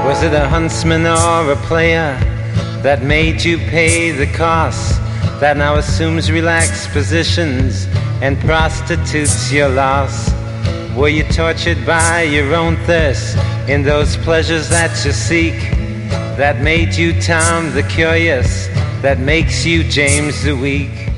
Was it a huntsman or a player that made you pay the cost, that now assumes relaxed positions and prostitutes your loss? Were you tortured by your own thirst in those pleasures that you seek, that made you Tom the Curious, that makes you James the Weak?